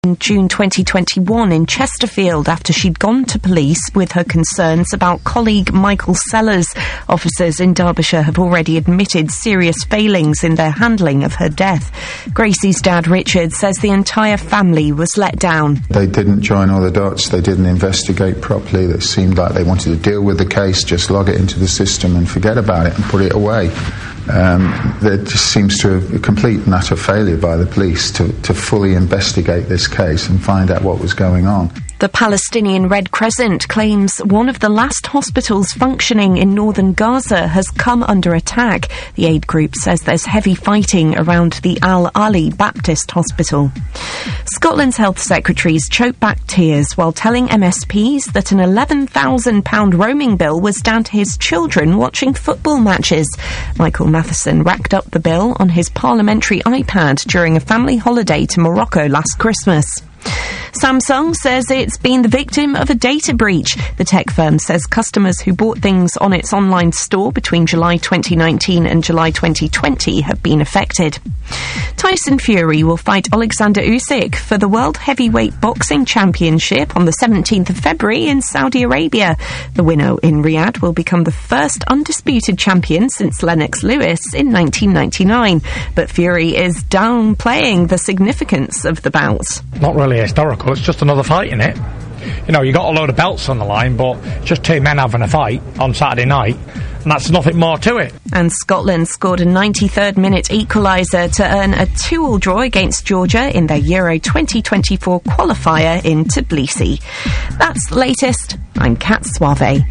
in June 2021 in Chesterfield after she'd gone to police with her concerns about colleague Michael Sellers. Officers in Derbyshire have already admitted serious failings in their handling of her death. Gracie's dad, Richard, says the entire family was let down. They didn't join all the dots, they didn't investigate properly. It seemed like they wanted to deal with the case, just log it into the system and forget about it and put it away. There just seems to be a complete and utter failure by the police to fully investigate this case and find out what was going on. The Palestinian Red Crescent claims one of the last hospitals functioning in northern Gaza has come under attack. The aid group says there's heavy fighting around the Al-Ali Baptist Hospital. Scotland's Health Secretary's choked back tears while telling MSPs that an £11,000 roaming bill was down to his children watching football matches. Michael Matheson racked up the bill on his parliamentary iPad during a family holiday to Morocco last Christmas. Samsung says it's been the victim of a data breach. The tech firm says customers who bought things on its online store between July 2019 and July 2020 have been affected. Tyson Fury will fight Alexander Usyk for the World Heavyweight Boxing Championship on the 17th of February in Saudi Arabia. The winner in Riyadh will become the first undisputed champion since Lennox Lewis in 1999. But Fury is downplaying the significance of the bout. Not really historical, it's just another fight, innit? You know, you got a load of belts on the line, but just two men having a fight on Saturday night, and that's nothing more to it. And Scotland scored a 93rd minute equaliser to earn a 2-2 draw against Georgia in their Euro 2024 qualifier in Tbilisi. That's the latest. I'm Kat Suave.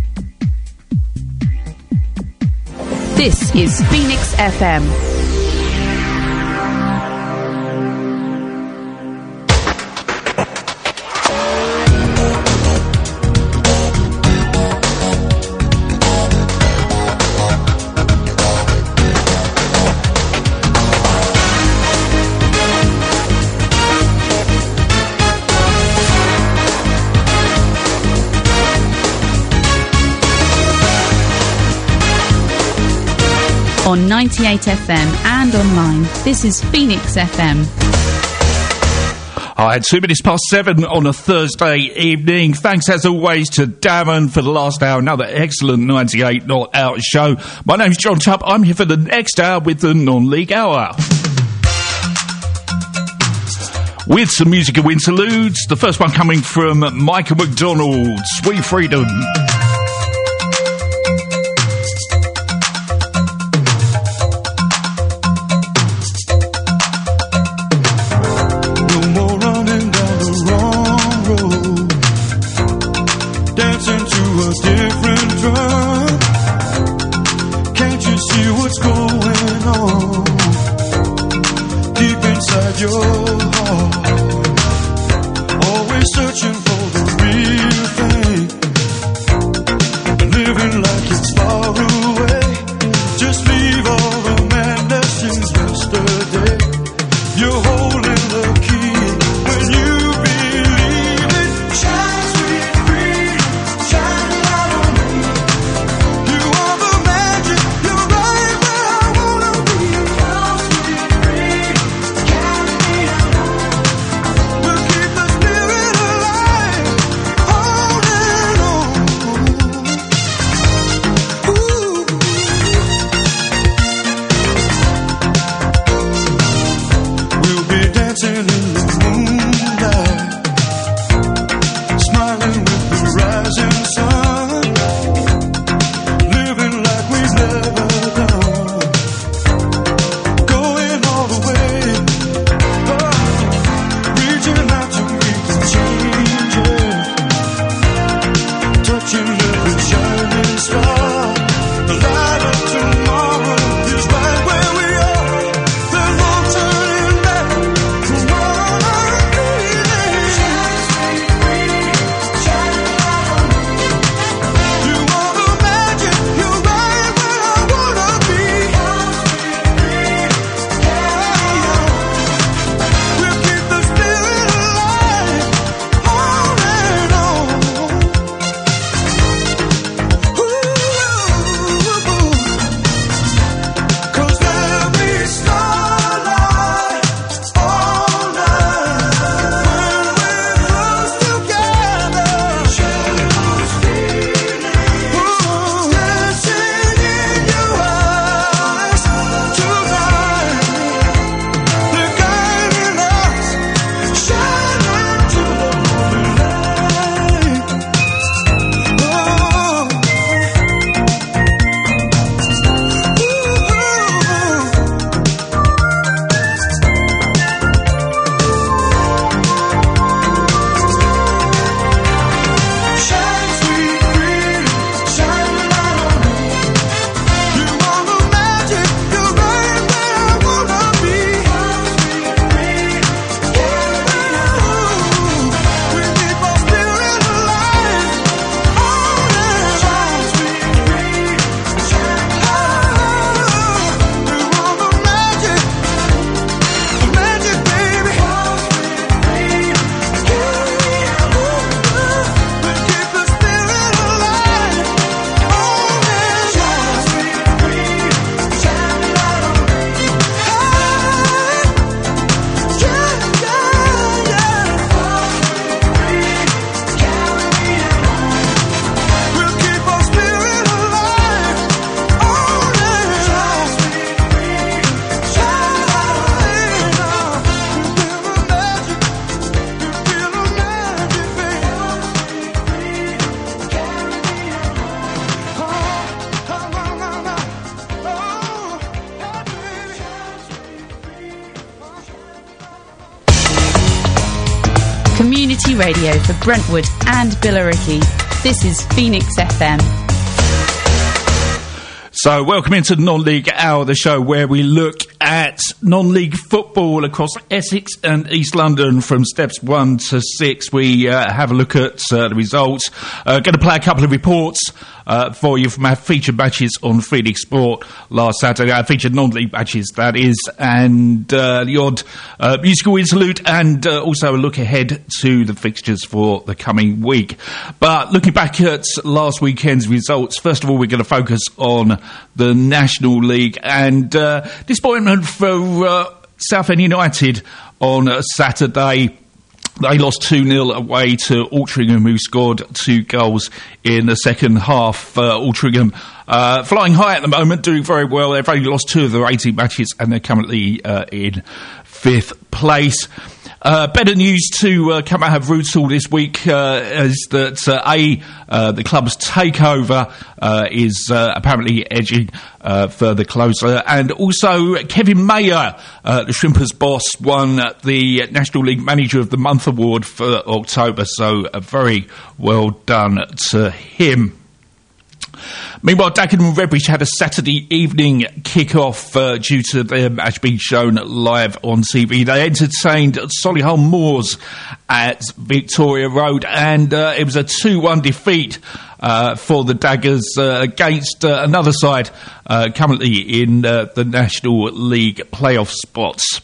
This is Phoenix FM. On 98 FM and online, this is Phoenix FM. Hi, it's 2 minutes past 7 on a Thursday evening. Thanks as always to Darren for the last hour. Another excellent 98 Not Out show. My name's John Chubb. I'm here for the next hour with the Non-League Hour. With some music and interludes. The first one coming from Michael McDonald, Sweet Freedom. Always searching for the real thing. Community radio for Brentwood and Billericay. This is Phoenix FM. So, welcome into the Non-League Hour, the show where we look at non-league football across Essex and East London from steps 1 to 6. We have a look at the results. Going to play a couple of reports for you from our featured matches on Phoenix Sport last Saturday. Our featured non-league matches, that is, and the odd musical interlude, and also a look ahead to the fixtures for the coming week. But looking back at last weekend's results, first of all, we're going to focus on the National League, and disappointment for Southend United on Saturday. They lost 2-0 away to Altrincham, who scored 2 goals in the second half. Altrincham flying high at the moment, doing very well. They've only lost 2 of their 18 matches, and they're currently in 5th place. Better news to come out of Rootsall this week is that the club's takeover is apparently edging further closer, and also Kevin Mayer, the Shrimpers boss, won the National League Manager of the Month award for October, so very well done to him. Meanwhile, Dagenham and Redbridge had a Saturday evening kick-off due to their match being shown live on TV. They entertained Solihull Moors at Victoria Road, and it was a 2-1 defeat for the Daggers against another side currently in the National League playoff spots.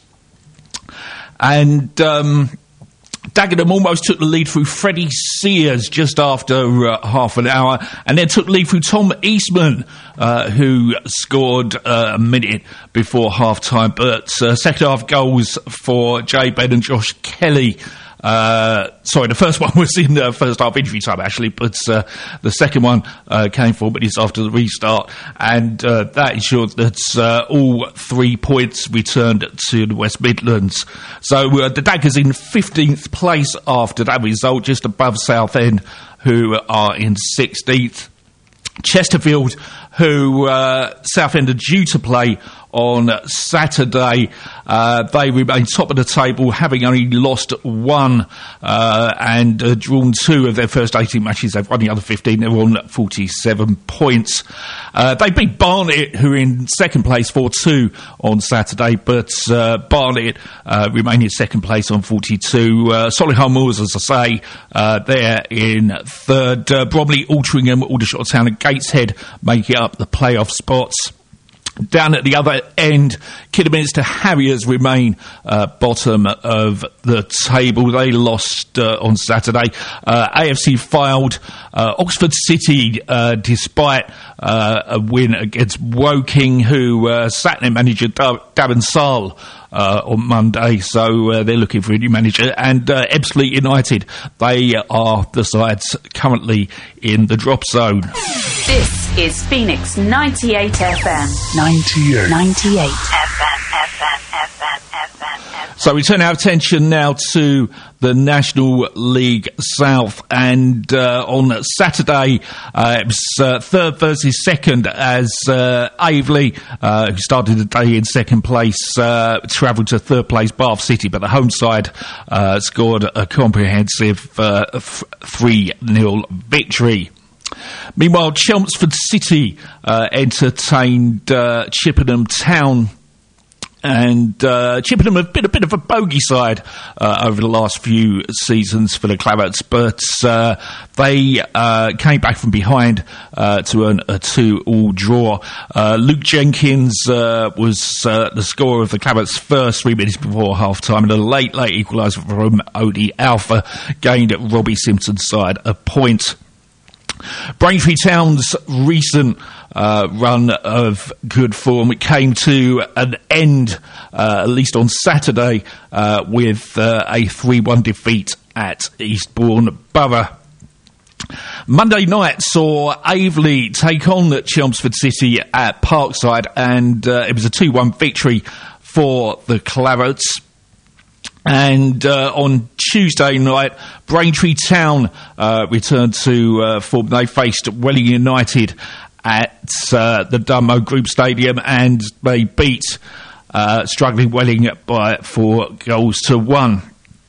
And Dagenham almost took the lead through Freddie Sears just after half an hour, and then took the lead through Tom Eastman, who scored a minute before half-time. But second half goals for Jay Ben and Josh Kelly. Sorry, the first one was in the first half injury time, actually, but the second one came 4 minutes after the restart, and that ensured that all 3 points returned to the West Midlands. So the Daggers in 15th place after that result, just above Southend, who are in 16th. Chesterfield, who Southend are due to play on Saturday, they remain top of the table, having only lost 1 and drawn 2 of their first 18 matches. They've won the other 15. They're on 47 points. They beat Barnet, who are in second place, 4-2 on Saturday, but Barnet remain in second place on 42. Solihull Moors, as I say, they're in third. Bromley, Altrincham, Aldershot Town and Gateshead make it up the playoff spots. Down at the other end, Kidderminster Harriers remain bottom of the table. They lost on Saturday. AFC Fylde, Oxford City, despite a win against Woking, who sacked their manager Darren Saul on Monday, so they're looking for a new manager. And Ebbsfleet United, they are the sides currently in the drop zone. This is Phoenix 98 FM. 98 FM. So we turn our attention now to the National League South, and on Saturday it was third versus second, as Aveley, who started the day in second place, travelled to third place Bath City, but the home side scored a comprehensive 3-0 victory. Meanwhile, Chelmsford City entertained Chippenham Town, and Chippenham have been a bit of a bogey side over the last few seasons for the Clarets, but they came back from behind to earn a 2-2 draw. Luke Jenkins was the scorer of the Clarets' first 3 minutes before half-time, and a late equaliser from Odie Alpha gained Robbie Simpson's side a point. Braintree Town's recent run of good form came to an end, at least on Saturday, with a 3-1 defeat at Eastbourne Borough. Monday night saw Aveley take on Chelmsford City at Parkside, and it was a 2-1 victory for the Clarets. And on Tuesday night, Braintree Town returned to form. They faced Welling United at the Dunmo Group Stadium, and they beat struggling Welling by 4-1.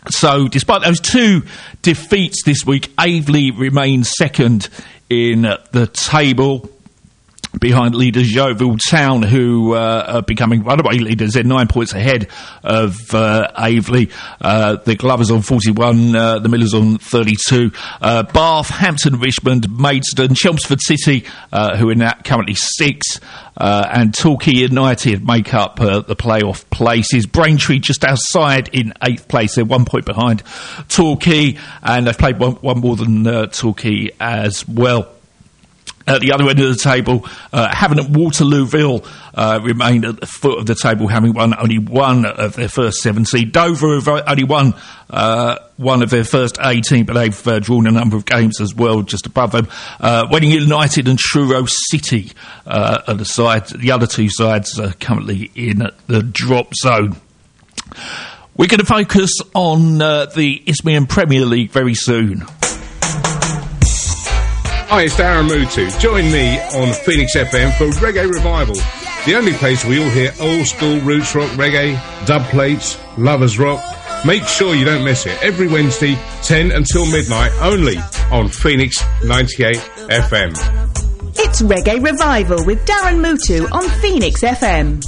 So despite those two defeats this week, Aveley remains second in the table, behind leaders Yeovil Town, who are becoming runaway leaders. They're 9 points ahead of Aveley. The Glovers on 41, the Millers on 32. Bath, Hampton, Richmond, Maidstone, Chelmsford City, who are now currently 6. And Torquay United make up the playoff places. Braintree just outside in 8th place. They're 1 point behind Torquay, and they've played one more than Torquay as well. At the other end of the table, Havant and Waterlooville remain at the foot of the table, having won only one of their first 17. Dover have only won one of their first 18, but they've drawn a number of games as well just above them. Wedding United and Truro City are the other two sides are currently in the drop zone. We're going to focus on the Isthmian Premier League very soon. Hi, it's Darren Mutu. Join me on Phoenix FM for Reggae Revival, the only place we all hear old school roots rock reggae, dub plates, lovers rock. Make sure you don't miss it. Every Wednesday, 10 until midnight, only on Phoenix 98 FM. It's Reggae Revival with Darren Mutu on Phoenix FM.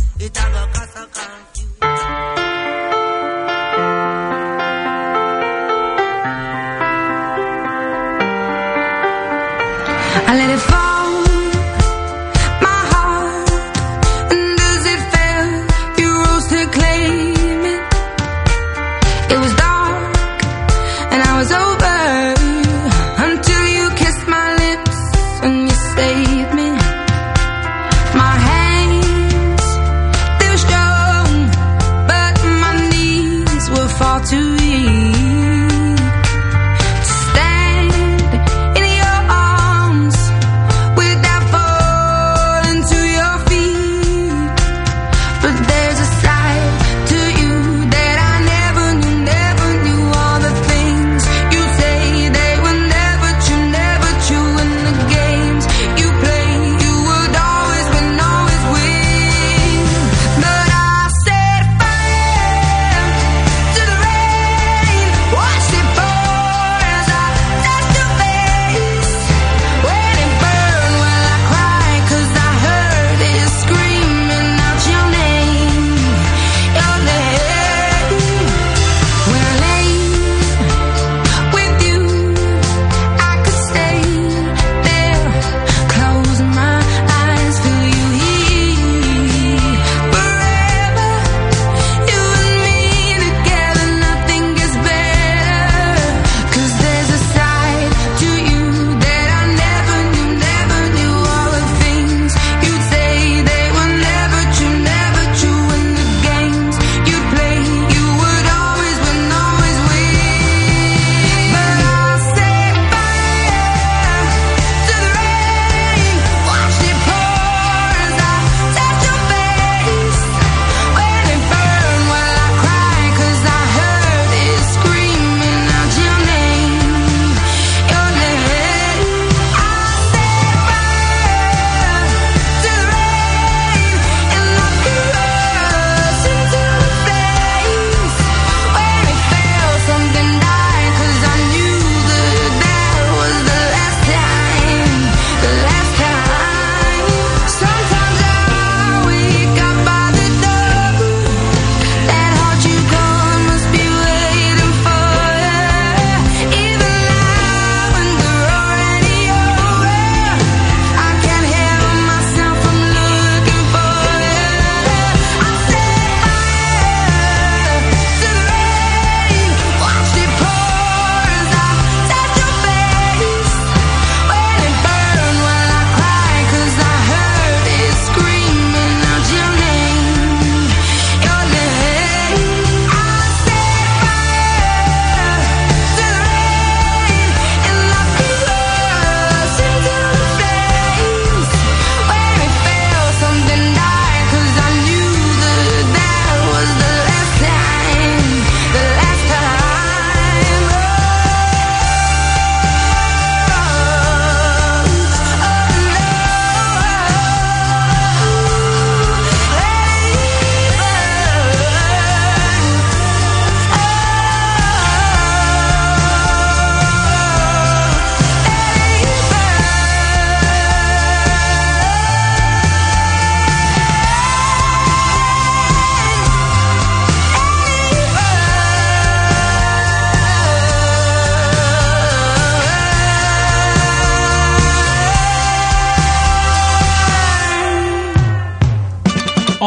I let it fall, my heart, and as it fell, you rose to claim it. It was dark, and I was over, until you kissed my lips, and you saved me. My hands, they were strong, but my knees were far too weak.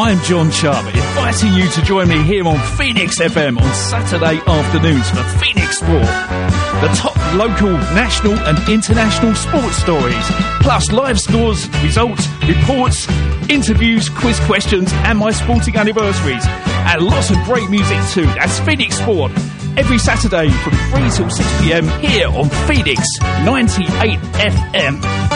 I'm John Chubb, inviting you to join me here on Phoenix FM on Saturday afternoons for Phoenix Sport. The top local, national and international sports stories, plus live scores, results, reports, interviews, quiz questions and my sporting anniversaries. And lots of great music too. That's Phoenix Sport. Every Saturday from 3 till 6 p.m. here on Phoenix 98 FM.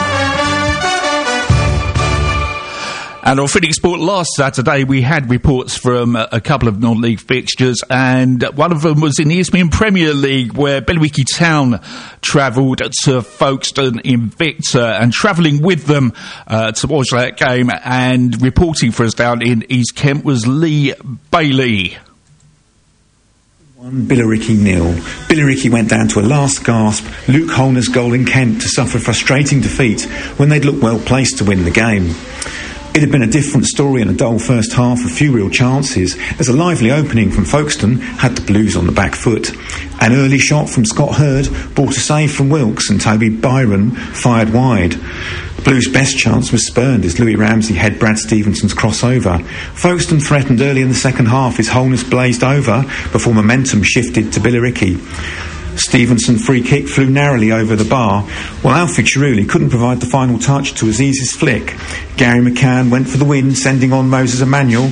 And on Phoenix Sport last Saturday, we had reports from a couple of non-league fixtures, and one of them was in the Isthmian Premier League, where Billericay Town travelled to Folkestone Invicta, and travelling with them to watch that game and reporting for us down in East Kent was Lee Bailey. Billericay 0. Billericay went down to a last gasp Luke Holner's goal in Kent to suffer a frustrating defeat when they'd looked well placed to win the game. It had been a different story in a dull first half, a few real chances, as a lively opening from Folkestone had the Blues on the back foot. An early shot from Scott Hurd brought a save from Wilkes, and Toby Byron fired wide. The Blues' best chance was spurned as Louis Ramsey had Brad Stevenson's crossover. Folkestone threatened early in the second half as Holness blazed over before momentum shifted to Billericay. Stevenson free kick flew narrowly over the bar, while Alfie Chirouli couldn't provide the final touch to Aziz's flick. Gary McCann went for the win, sending on Moses Emmanuel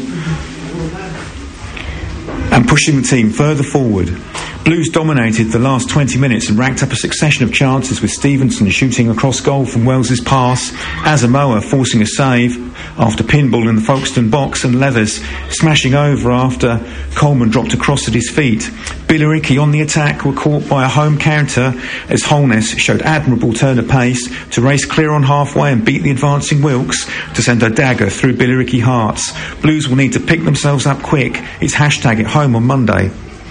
and pushing the team further forward. Blues dominated the last 20 minutes and racked up a succession of chances, with Stevenson shooting across goal from Wells's pass, Asamoah forcing a save after pinball in the Folkestone box, and Leathers smashing over after Coleman dropped across at his feet. Billericay on the attack were caught by a home counter as Holness showed admirable turn of pace to race clear on halfway and beat the advancing Wilkes to send a dagger through Billericay hearts. Blues will need to pick themselves up quick. It's hashtag at home on Monday.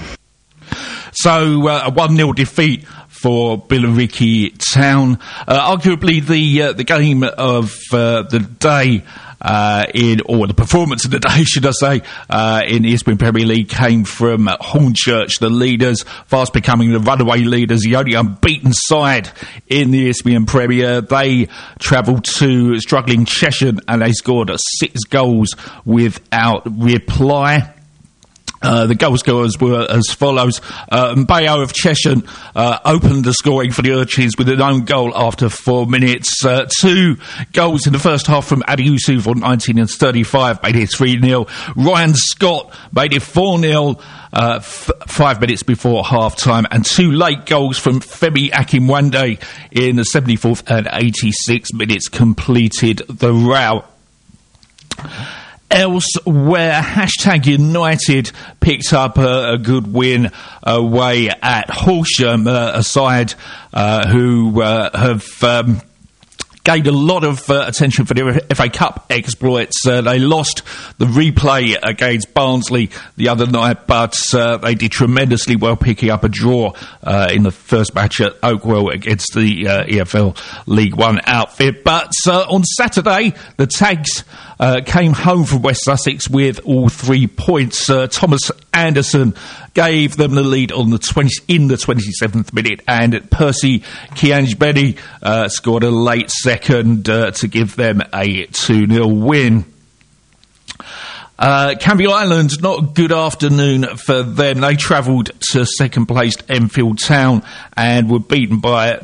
So, a 1-0 defeat for Billericay Town. Arguably the game of the day, or the performance of the day, should I say, in the Isthmian Premier League came from Hornchurch, the leaders, fast becoming the runaway leaders, the only unbeaten side in the Isthmian Premier. They travelled to struggling Cheshire and they scored 6 goals without reply. The goal scorers were as follows. Bayo of Cheshire opened the scoring for the Urchins with an own goal after 4 minutes. 2 goals in the first half from Adi Yusuf on 19 and 35 made it 3-0. Ryan Scott made it 4-0 5 minutes before half-time, and 2 late goals from Femi Akinwande in the 74th and 86 minutes completed the rout. Elsewhere, hashtag United picked up a good win away at Horsham, a side who have gained a lot of attention for their FA Cup exploits. They lost the replay against Barnsley the other night, but they did tremendously well picking up a draw in the first match at Oakwell against the EFL League One outfit. But on Saturday, the Tags came home from West Sussex with all 3 points. Thomas Anderson gave them the lead on in the 27th minute, and Percy Kianjbeni scored a late second to give them a 2-0 win. Canvey Island, not a good afternoon for them. They travelled to second-placed Enfield Town and were beaten by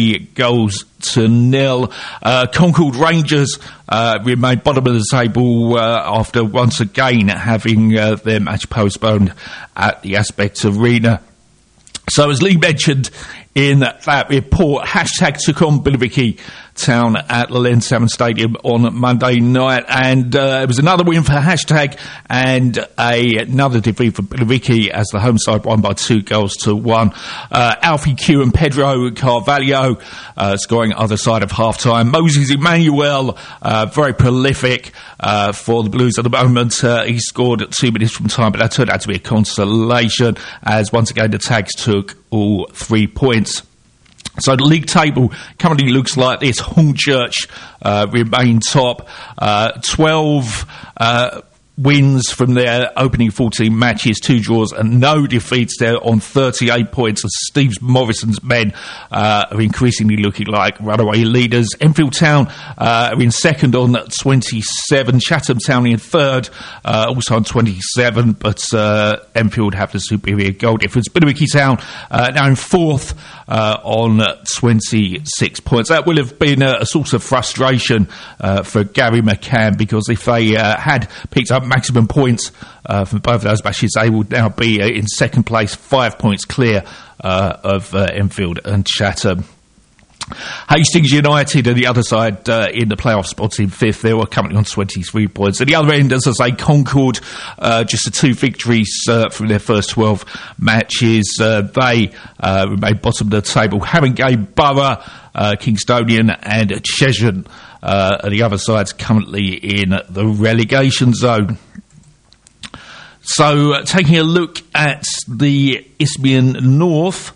3-0. Concord Rangers remained bottom of the table after once again having their match postponed at the Aspect Arena. So, as Lee mentioned in that report, hashtag took on Billericay Town at the Len Salmon Stadium on Monday night, and it was another win for hashtag and another defeat for Billericay as the home side won by 2-1. Alfie Q and Pedro Carvalho scoring either side of half-time. Moses Emmanuel, very prolific for the Blues at the moment. He scored at 2 minutes from time, but that turned out to be a consolation as once again the Tags took all 3 points. So the league table currently looks like this. Hornchurch remain top, 12 wins from their opening 14 matches, 2 draws and no defeats. They're on 38 points. Steve Morrison's men are increasingly looking like runaway leaders. Enfield Town are in second on 27. Chatham Town in third, also on 27, but Enfield have the superior goal difference. Billericay Town now in fourth on 26 points. That will have been a source of frustration for Gary McCann, because if they had picked up maximum points from both of those matches, they would now be in second place, 5 points clear of Enfield and Chatham. Hastings United on the other side in the playoff spots in fifth. They were currently on 23 points. At the other end, as I say, Concord, just the 2 victories from their first 12 matches. They remain bottom of the table. Haringey, Borough, Kingstonian and Cheshire are the other sides currently in the relegation zone. So, taking a look at the Isthmian North,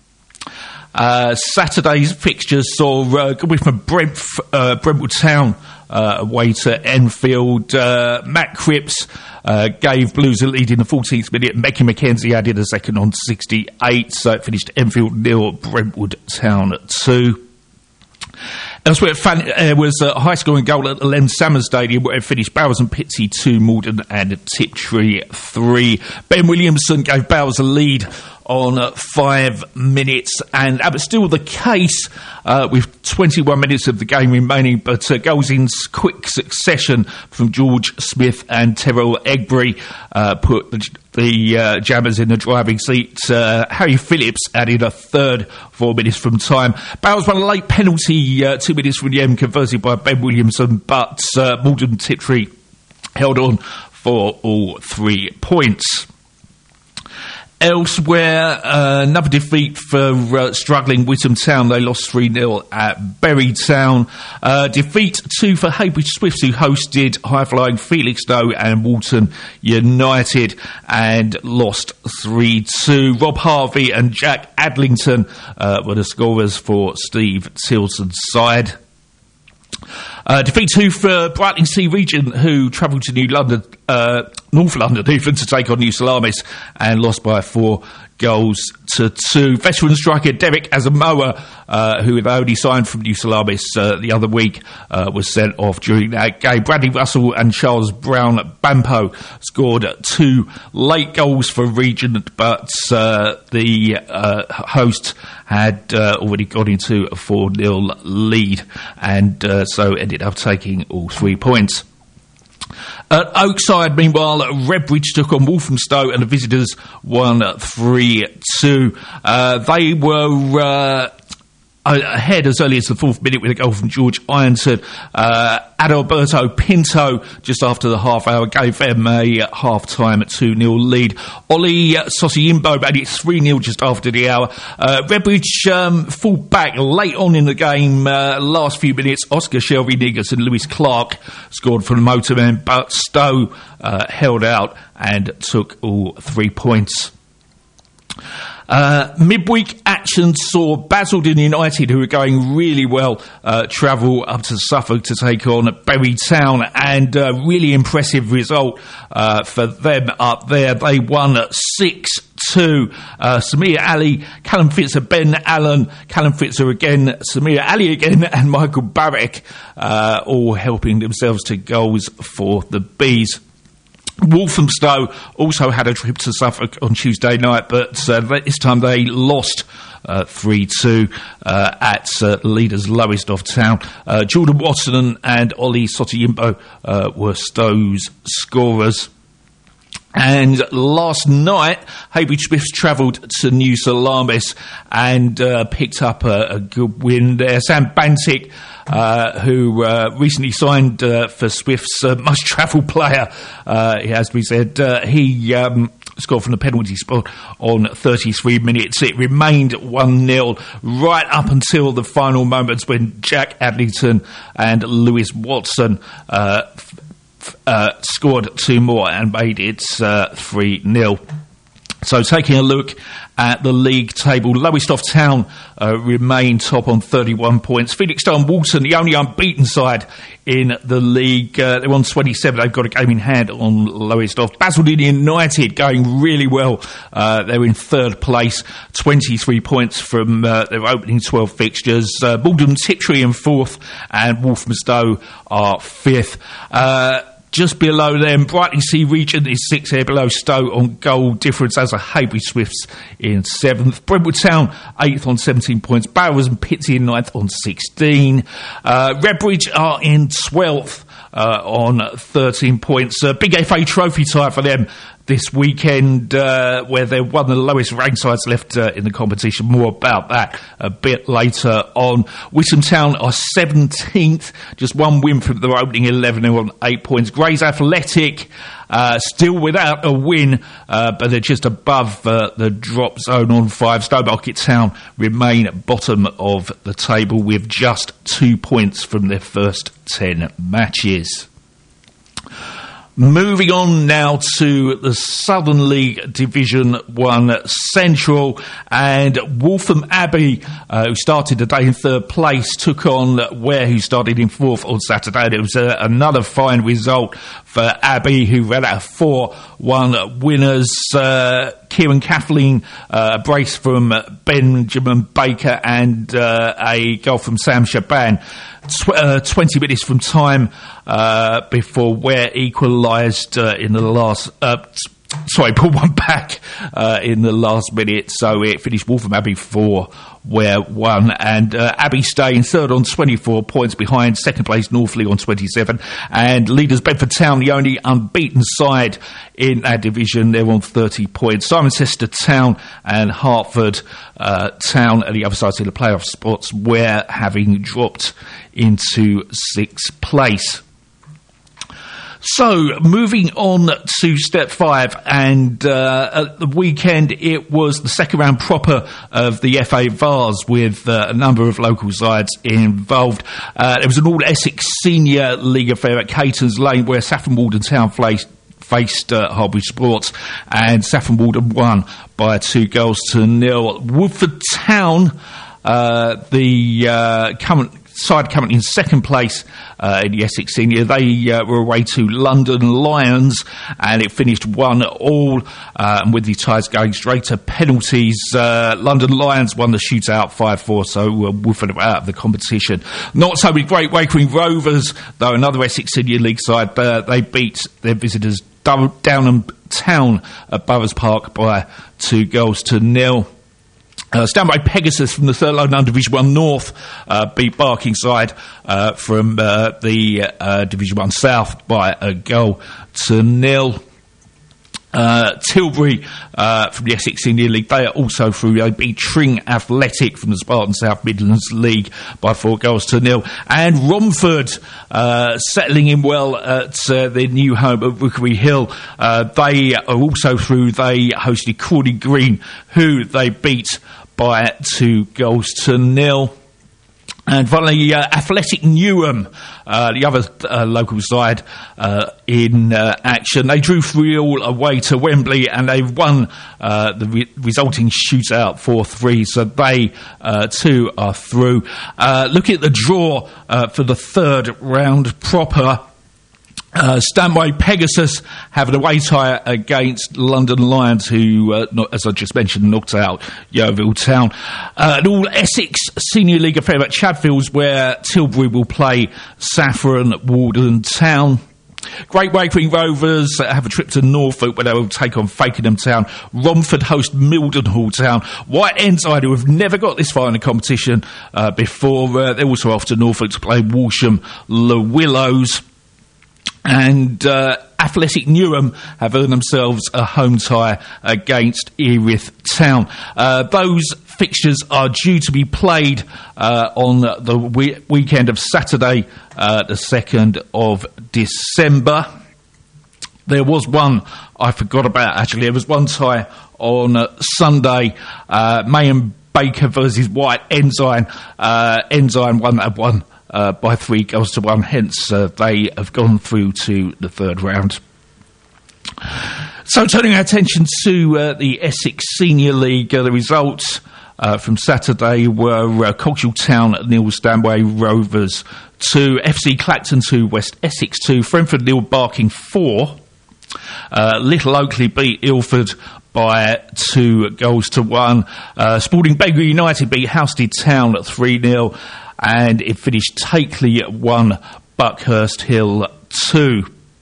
Saturday's fixtures saw going from Brentwood Town away to Enfield. Matt Cripps gave Blues a lead in the 14th minute. Becky McKenzie added a second on 68, so it finished Enfield 0, Brentwood Town 2. Elsewhere, there was a high-scoring goal at the Len Salmon Stadium, where it finished Bowers and Pitsea 2, Morden and Tiptree 3. Ben Williamson gave Bowers a lead on 5 minutes, and that was still the case with 21 minutes of the game remaining, but goals in quick succession from George Smith and Terrell Egbury put the Jammers in the driving seat. Harry Phillips added a third 4 minutes from time. Bowers won a late penalty 2 minutes from the end, converted by Ben Williamson, but Morden Tiptree held on for all 3 points. Elsewhere, another defeat for struggling Witham Town. They lost 3-0 at Bury Town. Defeat 2 for Heybridge Swifts, who hosted high-flying Felixstowe and Walton United, and lost 3-2. Rob Harvey and Jack Adlington were the scorers for Steve Tilson's side. Defeat 2 for Brightling Sea Region, who travelled to North London even, to take on New Salamis, and lost by 4-2. Veteran striker Derek Asamoah, who had only signed from New Salamis the other week, was sent off during that game. Bradley Russell and Charles Brown Bampo scored 2 late goals for Region, but the host had already got into a 4-0 lead, and so ended up taking all 3 points. At Oakside, meanwhile, Redbridge took on Walthamstow and the visitors won 3-2. They were ahead as early as the 4th minute with a goal from George Ironton. Adalberto Pinto, just after the half hour, gave them a half-time 2-0 lead. Ollie Sosiyimbo made it 3-0 just after the hour. Redbridge fought back late on in the game. Last few minutes, Oscar Shelby-Niggers and Lewis Clark scored for the Motormen, but Stowe held out and took all 3 points. Midweek action saw Basildon United, who were going really well, travel up to Suffolk to take on Bury Town, and a really impressive result for them up there. They won 6-2. Samir Ali, Callum Fitzer, Ben Allen, Callum Fitzer again, Samir Ali again, and Michael Barrick all helping themselves to goals for the Bees. Walthamstow also had a trip to Suffolk on Tuesday night, but this time they lost 3-2 at leaders Lowestoft Town. Jordan Watson and Ollie Sosiyimbo were Stowe's scorers. And last night, Heybridge Swifts travelled to New Salamis and picked up a good win there. Sam Bantic, who recently signed for Swifts, must-travel player, he has been said, he scored from the penalty spot on 33 minutes. It remained 1-0 right up until the final moments when Jack Adlington and Lewis Watson scored 2 more and made it 3-0. So taking a look at the league table, Lowestoft Town remain top on 31 points. Felixstowe and Walton, the only unbeaten side in the league, they're on 27. They've got a game in hand on Lowestoft. Basildon United going really well. They're in third place, 23 points from their opening 12 fixtures. Baldon Tiptree in fourth, and Walthamstow are fifth. Just below them, Brightling Sea Region is 6 here below Stowe on goal difference, as are Hayward Swifts in 7th. Brentwood Town 8th on 17 points. Bowers and Pitsea in 9th on 16. Redbridge are in 12th on 13 points. Big FA Trophy tie for them this weekend, where they're one of the lowest ranked sides left in the competition. More about that a bit later on. Witham Town are 17th, just one win from their opening 11. They're on 8 points. Grays Athletic still without a win, but they're just above the drop zone on 5. Stowmarket Town remain at bottom of the table with just 2 points from their first 10 matches. Moving on now to the Southern League Division 1 Central, and Waltham Abbey, who started the day in third place, took on Ware, who started in fourth on Saturday. It was another fine result for Abbey, who ran out of 4-1 winners. Kieran Kathleen, a brace from Benjamin Baker, and a goal from Sam Shaban. 20 minutes from time before Ware equalised in the last... pulled one back in the last minute, so it finished Waltham Abbey 4, Ware 1, and Abbey staying third on 24 points behind second place Northley on 27, and leaders Bedford Town, the only unbeaten side in that division, they're on 30 points. Cirencester Town and Hertford Town at the other side of the playoff spots, Ware having dropped into 6th place. So, moving on to Step 5, and at the weekend it was the second round proper of the FA Vars with a number of local sides involved. There was an All-Essex Senior League affair at Caton's Lane where Saffron Walden Town faced Harbury Sports, and Saffron Walden won by 2-0. Woodford Town, the side coming in second place in the Essex Senior, they were away to London Lions, and it finished 1-1, and with the ties going straight to penalties. London Lions won the shootout 5-4, so Woodford were out of the competition. Not so with Great Wakering Rovers, though, another Essex Senior League side. They beat their visitors Downham Town at Boroughs Park by 2-0. Stanway Pegasus from the Third London Division 1 North beat Barkingside from the Division 1 South by 1-0. Tilbury from the Essex Senior League, they are also through. They beat Tring Athletic from the Spartan South Midlands League by 4-0. And Romford settling in well at their new home at Rookery Hill. They are also through. They hosted Crawley Green, who they beat by 2-0. And finally, Athletic Newham, the other local side in action. They drew 3-3 away to Wembley, and they won the resulting shootout 4-3, so they too are through. Looking at the draw for the third round proper, Stanway Pegasus have an away tie against London Lions, who, as I just mentioned, knocked out Yeovil Town. An All-Essex Senior League affair at Chadfields, where Tilbury will play Saffron Walden Town. Great Wakering Rovers have a trip to Norfolk, where they will take on Fakenham Town. Romford host Mildenhall Town. White Endside, who have never got this far in the competition before, they're also off to Norfolk to play Walsham Le Willows. And Athletic Newham have earned themselves a home tie against Erith Town. Those fixtures are due to be played on the weekend of Saturday, the 2nd of December. There was one I forgot about, actually. There was one tie on Sunday, Mayhem Baker versus White Ensign. Ensign won that one by 3-1, hence they have gone through to the third round. So turning our attention to the Essex Senior League, the results from Saturday were Coggeshall Town 0, Stanway Rovers 2, FC Clacton 2, West Essex 2, Frenford 0, Barking 4. Little Oakley beat Ilford by 2-1. Sporting Banbury United beat Housestead Town 3-0, and it finished Takeley 1, Buckhurst Hill 2.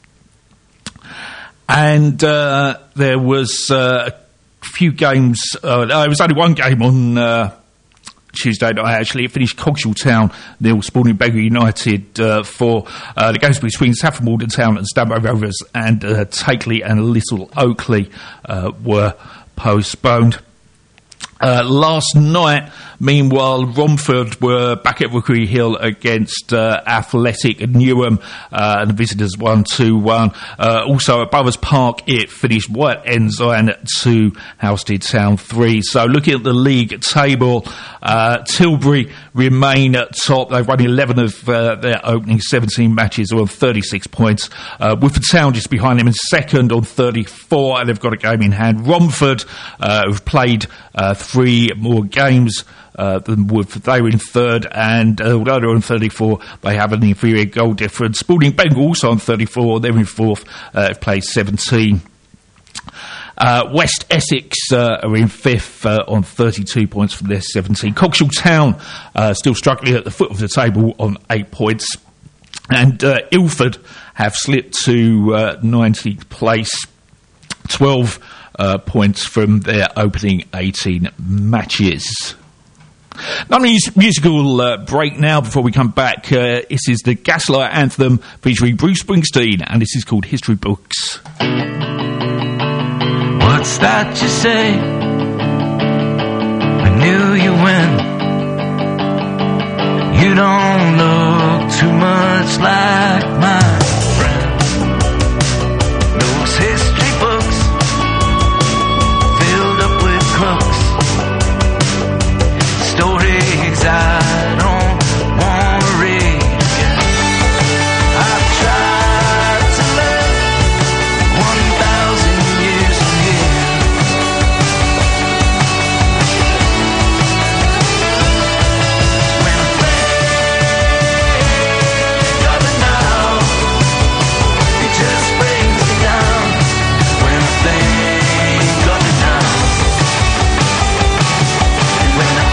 And there was a few games. There was only one game on Tuesday night, actually. It finished Coggeshall Town 0, Sporting Banbury United 4. The games between Saffron Walden Town and Stanway Rovers and Takeley and Little Oakley were postponed. Last night, meanwhile, Romford were back at Rookery Hill against Athletic Newham, and the visitors won 2-1. Also at Brothers Park, it finished White Ensign 2, Housestead Town 3. So looking at the league table, Tilbury remain at top. They've won 11 of their opening 17 matches, on 36 points. Woodford Town just behind them in second on 34, and they've got a game in hand. Romford have played 3 more games than Woodford. They were in third, and although they're on 34, they have an inferior goal difference. Sporting Bengal also on 34, they're in fourth, have played 17. West Essex are in fifth on 32 points from their 17. Coggeshall Town still struggling at the foot of the table on 8 points. And Ilford have slipped to 19th place, 12 points from their opening 18 matches. Now, musical break now before we come back. This is the Gaslight Anthem featuring Bruce Springsteen, and this is called History Books. What's that you say? I knew you when you don't look too much like my friend. Those history books filled up with crooks, stories I don't want to read again. I've tried to live 1,000 years from here. When I think of it now, it just brings me down. When I think of it now, when I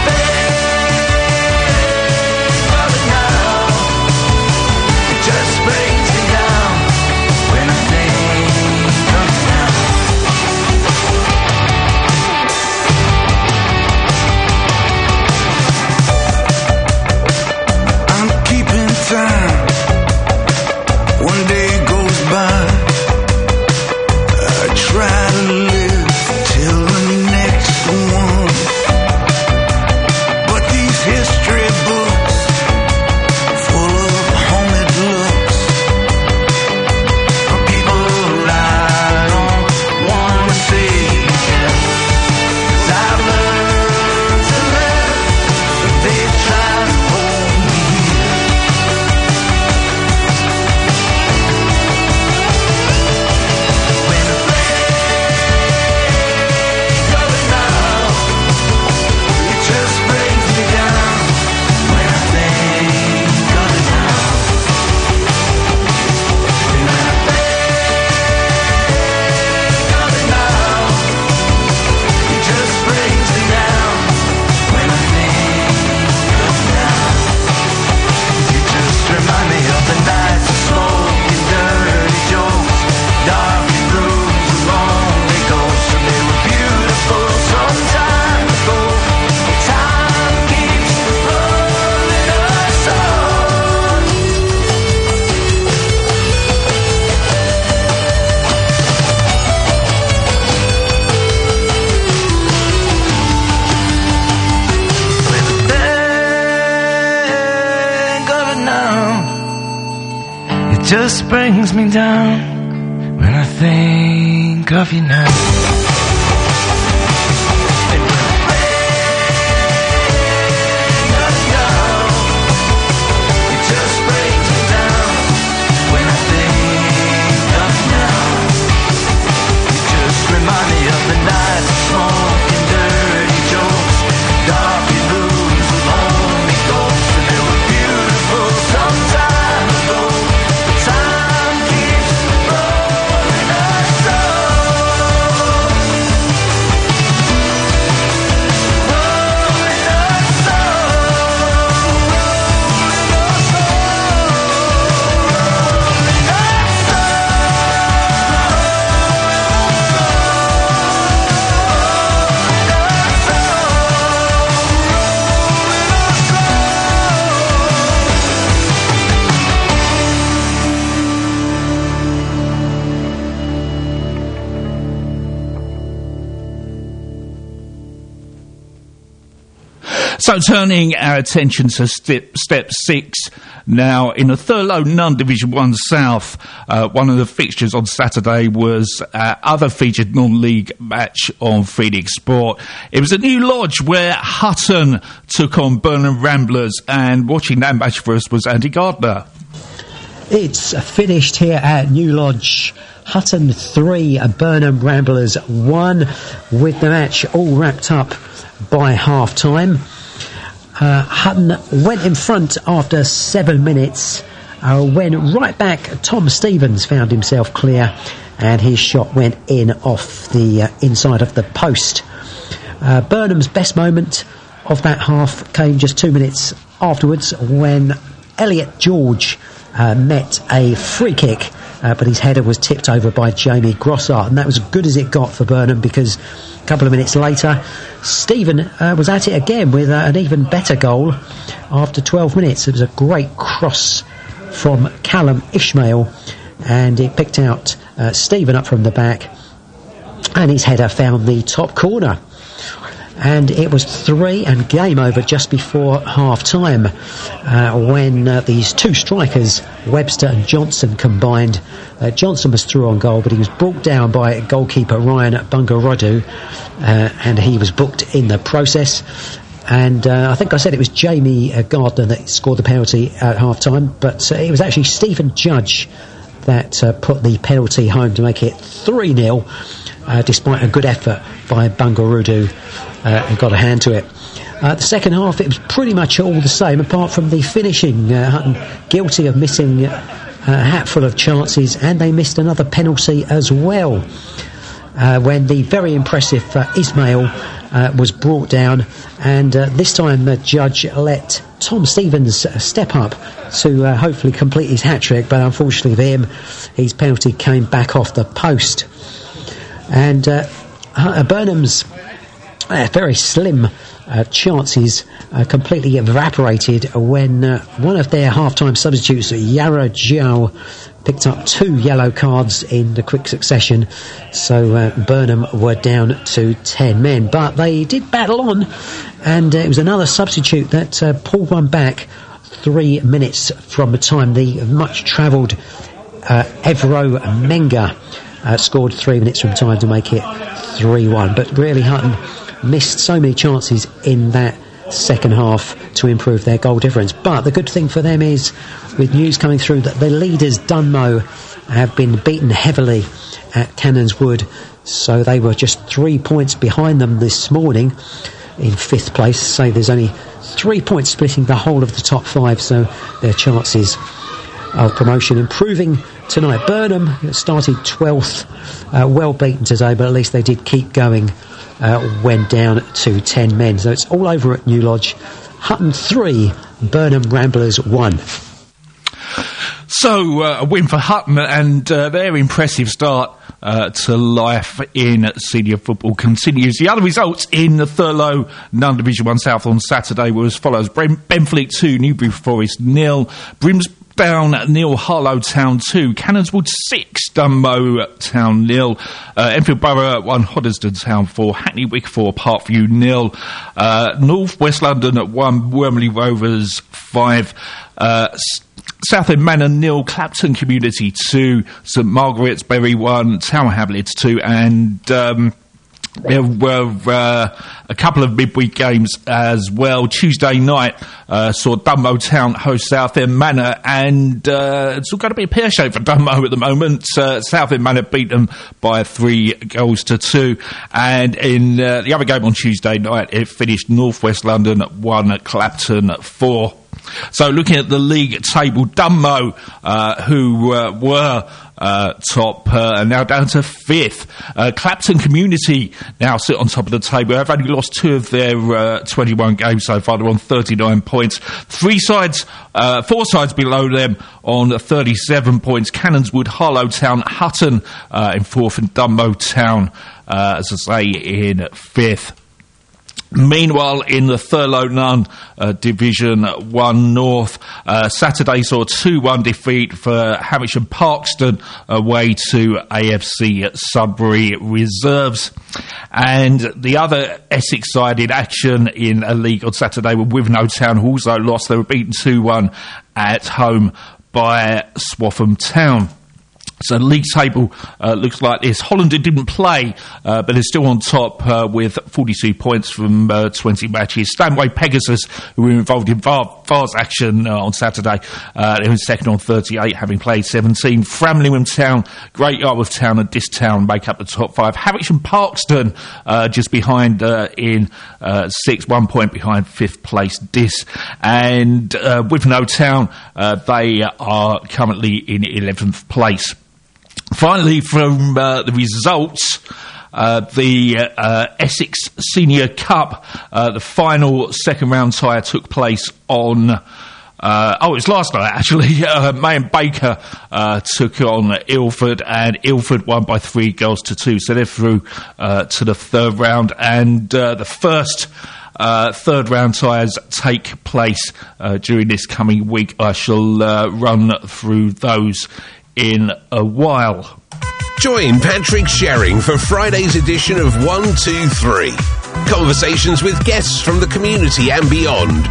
just brings me down when I think of it now. I'm keeping time. One day goes by. I try to live till the next one. But these history books full of haunted looks from people I don't want to see again. 'Cause I've learned to live, but they try to hold me here. When I think of it now, it just brings me down. When I think of it now, and when I think of it now, it just brings me down. When I think of it now, you just remind me of the nights of smoke and dirty jokes, dark and bruised and lonely ghosts, and they were beautiful some time ago. Time keeps rolling us on. When I think of it now, it just brings me down. When I think of you now. When I think of it now, it just So turning our attention to step 6 now, in the Thurlow Nunn Division 1 South, one of the fixtures on Saturday was other featured non-league match on Phoenix Sport. It was a New Lodge where Hutton took on Burnham Ramblers, and watching that match for us was Andy Gardner. It's finished here at New Lodge. Hutton 3, Burnham Ramblers 1, with the match all wrapped up by half-time. Hutton went in front after 7 minutes, when right back Tom Stevens found himself clear, and his shot went in off the inside of the post. Burnham's best moment of that half came just 2 minutes afterwards, when Elliot George met a free kick, but his header was tipped over by Jamie Grossart, and that was as good as it got for Burnham, because a couple of minutes later Stephen was at it again with an even better goal after 12 minutes. It was a great cross from Callum Ishmael, and it picked out Stephen up from the back, and his header found the top corner. And it was 3 and game over just before half-time, when these two strikers, Webster and Johnson, combined. Johnson was through on goal, but he was brought down by goalkeeper Ryan Bungarodu, and he was booked in the process. And I think I said it was Jamie Gardner that scored the penalty at half-time, but it was actually Stephen Judge that put the penalty home to make it 3-0, despite a good effort by Bungarodu, and got a hand to it. The second half, it was pretty much all the same, apart from the finishing. Hutton guilty of missing a hatful of chances, and they missed another penalty as well, when the very impressive Ismail was brought down, and this time the Judge let Tom Stevens step up to hopefully complete his hat-trick, but unfortunately for him, his penalty came back off the post. And Burnham's very slim chances completely evaporated when one of their half-time substitutes, Yara Jiao, picked up 2 yellow cards in the quick succession, so Burnham were down to 10 men. But they did battle on, and it was another substitute that pulled one back 3 minutes from the time. The much-travelled Evro Menga scored 3 minutes from time to make it 3-1. But really, Hutton missed so many chances in that second half to improve their goal difference. But the good thing for them is, with news coming through that the leaders Dunmow have been beaten heavily at Cannons Wood, so they were just 3 points behind them this morning in 5th place. So there's only 3 points splitting the whole of the top 5, so their chances of promotion improving tonight. Burnham started 12th, well beaten today, but at least they did keep going when down to 10 men. So it's all over at New Lodge. Hutton 3, Burnham Ramblers 1. So a win for Hutton, and their impressive start to life in senior football continues. The other results in the Thurlow Nunn Division 1 South on Saturday were as follows: Benfleet 2, Newbury Forest 0, Brimsdown 0, Harlow Town 2, Cannonswood 6, Dunmow Town 0, Enfield Borough 1, Hoddesdon Town 4, Hackney Wick 4, Parkview 0, North West London 1, Wormley Rovers 5, Southend Manor 0, Clapton Community 2, St Margaret's Bury 1, Tower Hamlets 2, and there were a couple of midweek games as well. Tuesday night saw Dunmow Town host Southend Manor, and it's all going to be a pear shape for Dunmow at the moment. Southend Manor beat them by 3-2, and in the other game on Tuesday night, it finished North West London 1, Clapton 4. So looking at the league table, Dunmow, who were top, are now down to 5th. Clapton Community now sit on top of the table. They've only lost 2 of their 21 games so far. They're on 39 points. 4 sides below them on 37 points. Cannonswood, Harlow Town, Hutton in 4th, and Dunmow Town, as I say, in 5th. Meanwhile, in the Thurlow Nunn Division 1 North, Saturday saw a 2-1 defeat for Hampshire Parkston away to AFC Sudbury Reserves. And the other Essex-sided action in a league on Saturday were Wivenhoe Town, who also lost. They were beaten 2-1 at home by Swaffham Town. So the league table looks like this. Hollander didn't play, but is still on top with 42 points from 20 matches. Stanway Pegasus, who were involved in VAR's action on Saturday, they were second on 38, having played 17. Framlingham Town, Great Yarmouth Town and Diss Town make up the top 5. Harwich and Parkston just behind in 6th, 1 point behind 5th place Diss. And Wivenhoe Town, they are currently in 11th place. Finally, from the results, the Essex Senior Cup, the final second round tie took place on... it was last night, actually. Mayhem Baker took on Ilford, and Ilford won by 3-2. So they're through to the third round, and the first... third round ties take place during this coming week. I shall run through those in a while. Join Patrick Sherring for Friday's edition of 123. Conversations with guests from the community and beyond.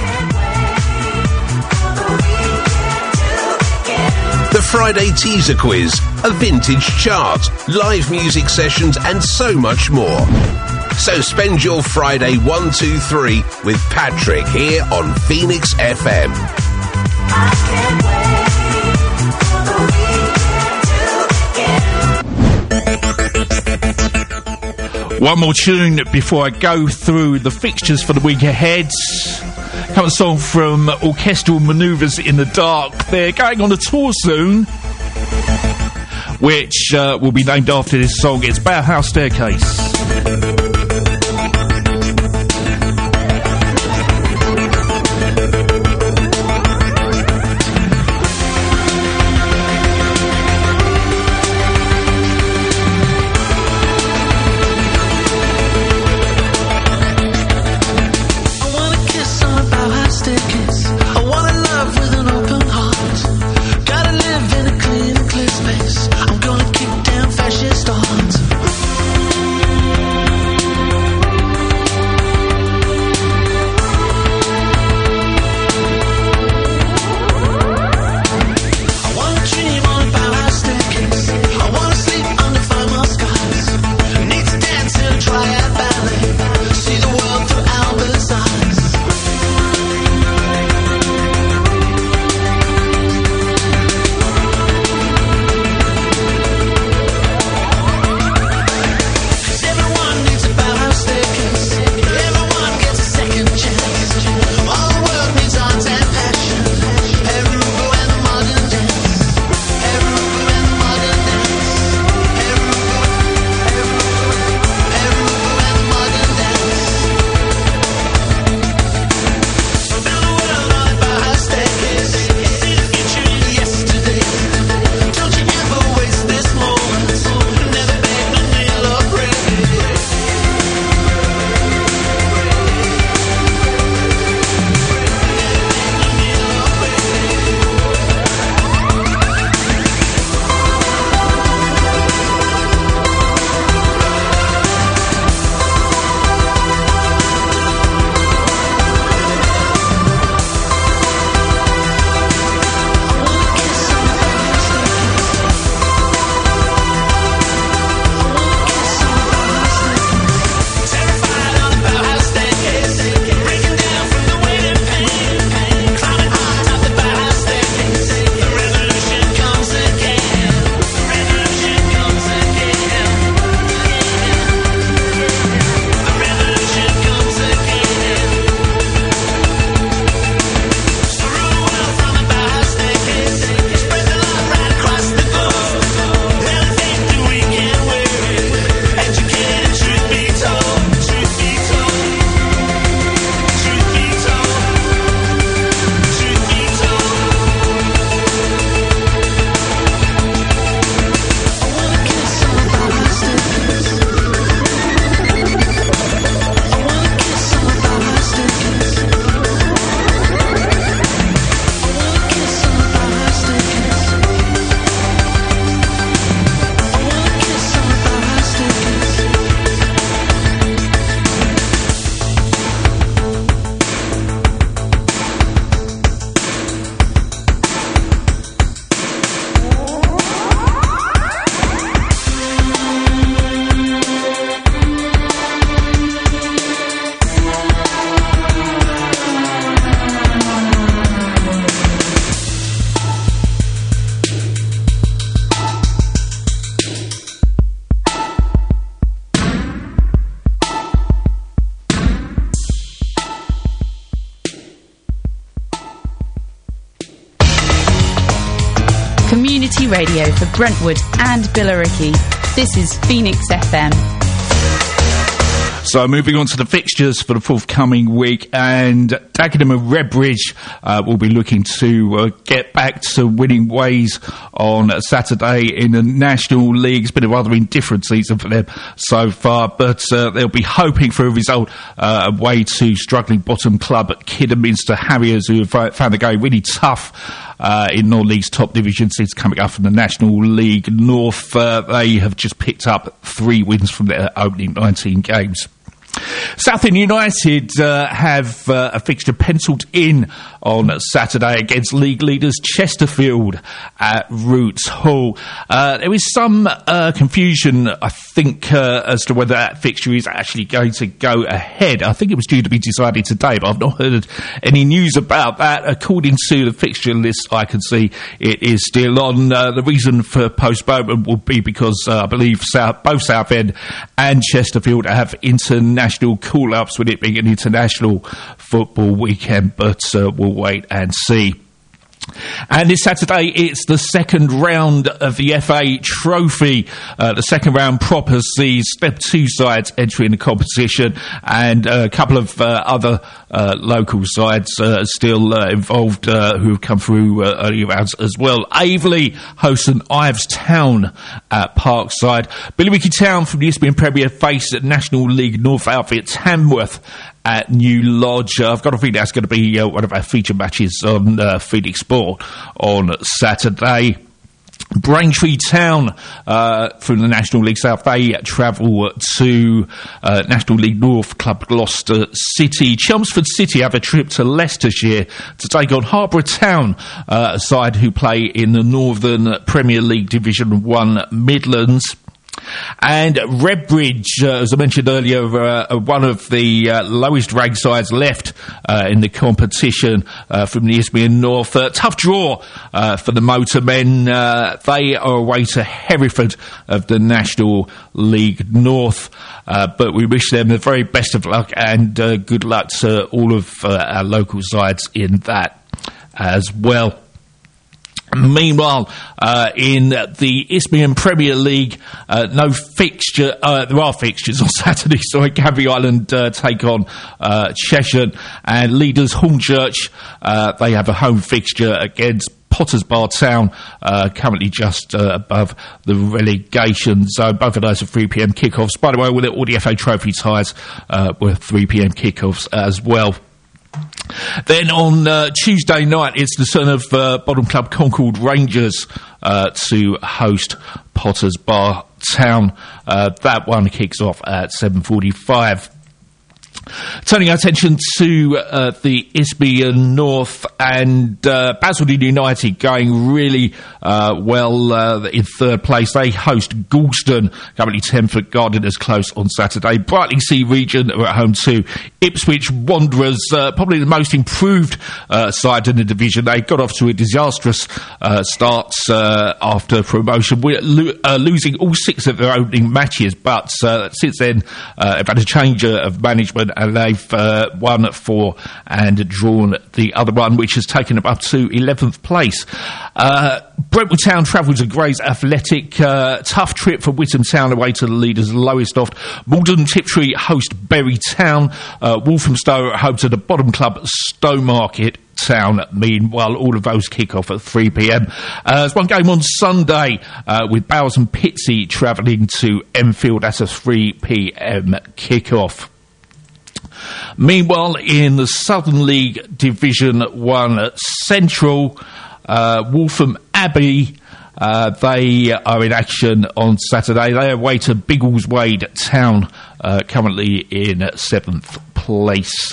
The Friday teaser quiz, a vintage chart, live music sessions and so much more. So spend your Friday 123 with Patrick here on Phoenix FM. One more tune before I go through the fixtures for the week ahead. Come a song from Orchestral Manoeuvres in the Dark. They're going on a tour soon, which will be named after this song. It's Bauhaus Staircase. I'm gonna kick down fascist odds. Community radio for Brentwood and Billericay. This is Phoenix FM. So moving on to the fixtures for the forthcoming week, and Dagenham and Redbridge will be looking to get back to winning ways on Saturday in the National League. It's been a rather indifferent season for them so far, but they'll be hoping for a result away to struggling bottom club at Kidderminster Harriers, who have found the game really tough in non-league's top division since coming up from the National League North. They have just picked up 3 wins from their opening 19 games. Southend United have a fixture pencilled in on Saturday against league leaders Chesterfield at Roots Hall. There is some confusion, I think, as to whether that fixture is actually going to go ahead. I think it was due to be decided today, but I've not heard any news about that. According to the fixture list I can see, it is still on. The reason for postponement will be because I believe both Southend and Chesterfield have international call-ups, with it being an international football weekend, but we'll wait and see. And this Saturday, it's the second round of the FA Trophy. The second round proper sees Step 2 sides entering the competition, and a couple of other local sides still involved who have come through earlier rounds as well. Aveley hosting Ives Town at Parkside. Billericay Town from the Isthmian Premier face National League North outfit Tamworth at New Lodge. I've got a feeling that's going to be one of our feature matches on Phoenix Sport on Saturday. Braintree Town from the National League South, they travel to National League North club Gloucester City. Chelmsford City have a trip to Leicestershire to take on Harborough Town, a side who play in the Northern Premier League Division 1 Midlands. And Redbridge, as I mentioned earlier, one of the lowest ranked sides left in the competition from the Isthmian North. Tough draw for the Motormen. They are away to Hereford of the National League North. But we wish them the very best of luck, and good luck to all of our local sides in that as well. Meanwhile, in the Isthmian Premier League, no fixture. There are fixtures on Saturday. So Canvey Island take on Cheshire, and leaders Hornchurch. They have a home fixture against Potters Bar Town, currently just above the relegation zone. Both of those are 3 p.m. kickoffs. By the way, all the FA Trophy ties were 3 p.m. kickoffs as well. Then on Tuesday night, it's the turn of bottom club Concord Rangers to host Potters Bar Town. That one kicks off at 7:45. Turning our attention to the Isthmian North, and Basildon United going really well in third place. They host Galston, currently 10th at Gardeners Close on Saturday. Brightlingsea Region are at home to Ipswich Wanderers, probably the most improved side in the division. They got off to a disastrous start after promotion, losing all 6 of their opening matches, but since then they've had a change of management, and they've won 4 and drawn the other one, which has taken them up to 11th place. Brentwood Town travel to Grays Athletic. Tough trip for Witham Town away to the leaders Lowestoft. Malden Tiptree host Bury Town. Walthamstow at home to the bottom club Stowmarket Town. Meanwhile, all of those kick off at 3 p.m. There's one game on Sunday with Bowers and Pitsea travelling to Enfield. That's a 3 p.m. kick-off. Meanwhile, in the Southern League Division 1 Central, Waltham Abbey, they are in action on Saturday. They are away to Biggleswade Town, currently in 7th place.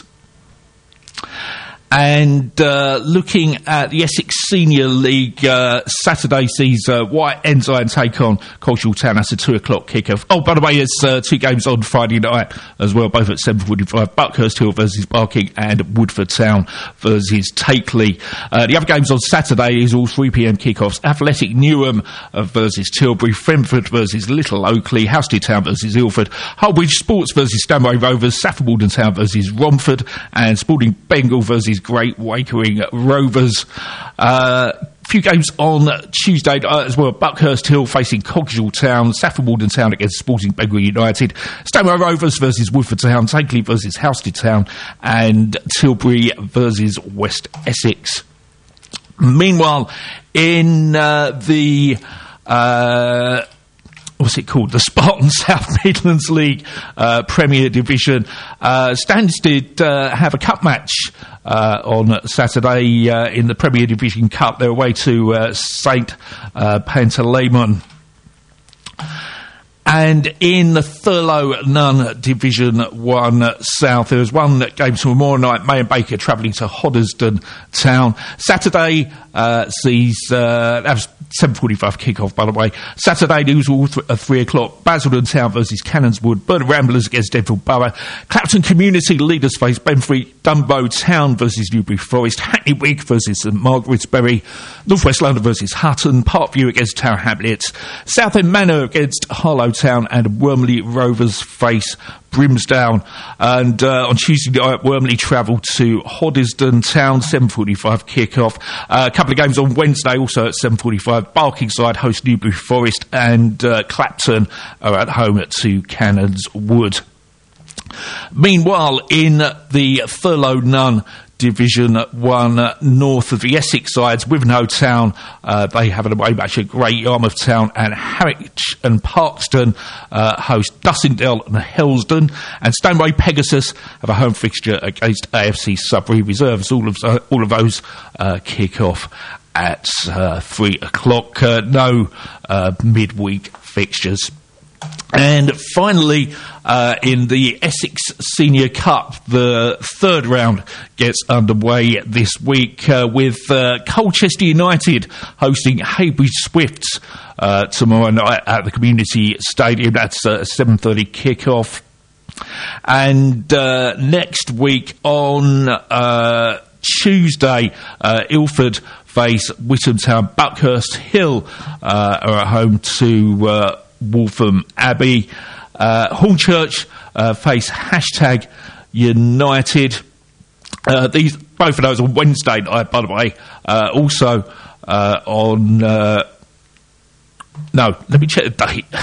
And looking at the Essex Senior League, Saturday sees White Ensign take on Cultural Town. That's a 2 o'clock kickoff. Oh, by the way, there's 2 games on Friday night as well, both at 7:45. Buckhurst Hill versus Barking and Woodford Town versus Takeley. The other games on Saturday is all 3 p.m. kickoffs. Athletic Newham versus Tilbury, Fremford versus Little Oakley, Houston Town versus Ilford, Hullbridge Sports versus Stanway Rovers, Safford Walden Town versus Romford, and Sporting Bengal versus Great Wakering Rovers. few games on Tuesday as well. Buckhurst Hill facing Coggeshall Town, Saffron Walden Town against Sporting Bengal United, Stanwell Rovers versus Woodford Town, Tankley versus Housestead Town, and Tilbury versus West Essex. Meanwhile, in the what's it called? The Spartan South Midlands League Premier Division. Stansted have a cup match on Saturday in the Premier Division Cup. They're away to St Pantaleimon. And in the Thurlow Nunn Division 1 South, there was one game tomorrow night, May and Baker travelling to Hoddesdon Town. Saturday sees, that was 7:45 kick-off, by the way. Saturday, news all at 3 o'clock. Basildon Town versus Cannonswood. Burnham Ramblers against Denville Borough. Clapton Community Leaders face Benfleet. Dunbow Town versus Newbury Forest. Hackney Wick versus St Margaret's-Bury. North West London versus Hutton. Parkview against Tower Hamlets. Southend Manor against Harlow Town. And Wormley Rovers face Brimsdown. And on Tuesday night, Wormley travel to Hoddesdon Town, 7:45 kick-off. A couple of games on Wednesday, also at 7:45. Barkingside host Newbury Forest, and Clapton are at home to Cannons Wood. Meanwhile, in the Thurlow Nunn Division 1 north of the Essex sides, Wivenhoe Town, they have an away match at Great Yarmouth Town, and Harwich and Parkston host Dussindale and Helsden, and Stoneway Pegasus have a home fixture against AFC Sudbury Reserves. All of those kick off at 3 o'clock. No midweek fixtures. And finally, in the Essex Senior Cup, the third round gets underway this week with Colchester United hosting Heybridge Swifts tomorrow night at the Community Stadium. That's a 7:30 kick-off. And next week on Tuesday, Ilford face Witham Town. Buckhurst Hill are at home to Waltham Abbey. Hornchurch face #United. Both of those on Wednesday night, by the way. Also on no, let me check the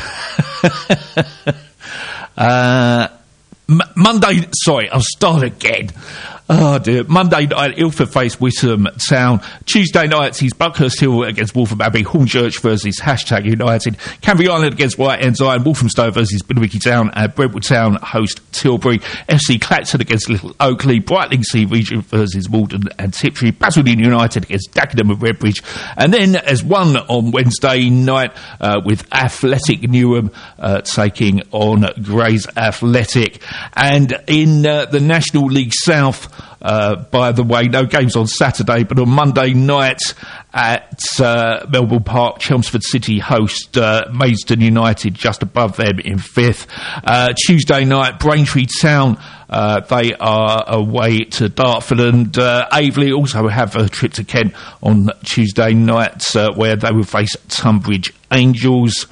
date. Monday. Sorry, I'll start again. Oh dear. Monday night, Ilford face Witham Town. Tuesday night sees Buckhurst Hill against Waltham Abbey. Hornchurch versus #United. Canvey Island against White Ensign. Walthamstow versus Billericay Town. And Brentwood Town host Tilbury. FC Clacton against Little Oakley. Brightling Sea Region versus Malden and Tiptree. Basildon United against Dagenham and Redbridge. And then as one on Wednesday night with Athletic Newham taking on Grays Athletic. And in the National League South, by the way, no games on Saturday, but on Monday night at Melbourne Park, Chelmsford City host Maidstone United, just above them in 5th. Tuesday night, Braintree Town, they are away to Dartford, and Aveley also have a trip to Kent on Tuesday night where they will face Tunbridge Angels.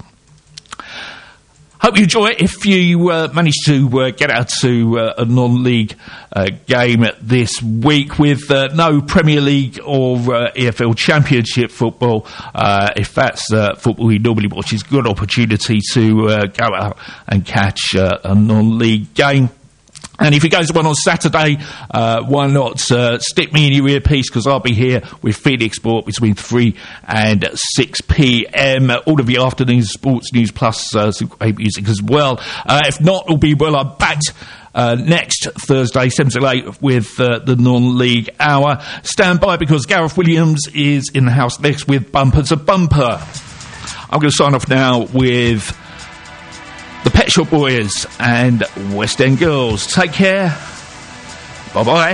Hope you enjoy it. If you manage to get out to a non-league game this week with no Premier League or EFL Championship football, if that's football you normally watch, it's a good opportunity to go out and catch a non-league game. And if it goes to one on Saturday, why not stick me in your earpiece, because I'll be here with Phoenix Sport between 3 and 6 p.m. All of the afternoon sports news plus some great music as well. If not, it'll be well. I'm back next Thursday, 7 to 8, with the non-league hour. Stand by, because Gareth Williams is in the house next with Bumper to Bumper. I'm going to sign off now with the Pet Shop Boys and West End Girls. Take care. Bye-bye.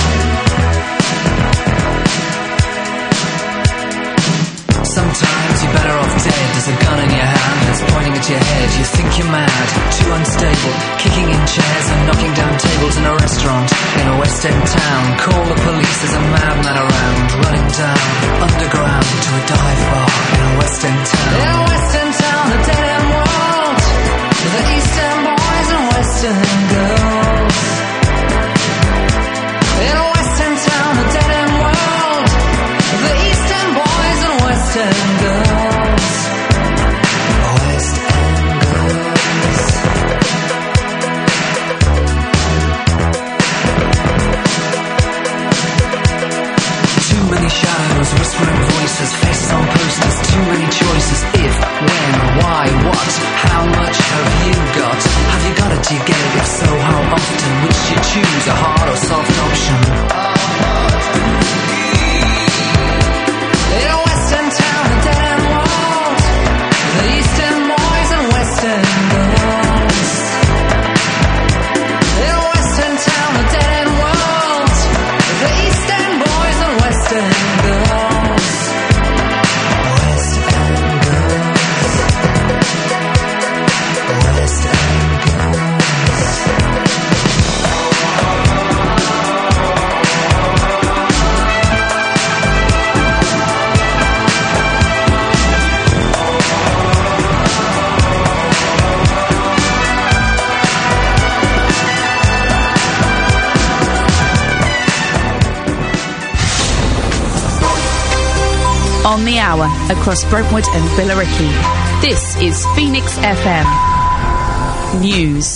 Sometimes you kicking in chairs and knocking down tables in a restaurant in a West End town. Call the police, there's a madman around, running down underground to a dive bar in a West End town. In a West End town, a dead end world, the East End boys and West End girls. In a West End town, a dead end world, the East End boys and West End girls. West End girls. Too many shadows, whispering voices, faces on posters, too many choices. If, when, why, what, how much have you got? Have you got it, do you get it? If so, how often? Which you choose, a hard or soft option? In a West End town, a dead end world, the East End boys and West End girls. In a West End town, a dead end world, the East End boys and West End girls. West End girls. West End girls. On the hour, across Brentwood and Billericay. This is Phoenix FM News.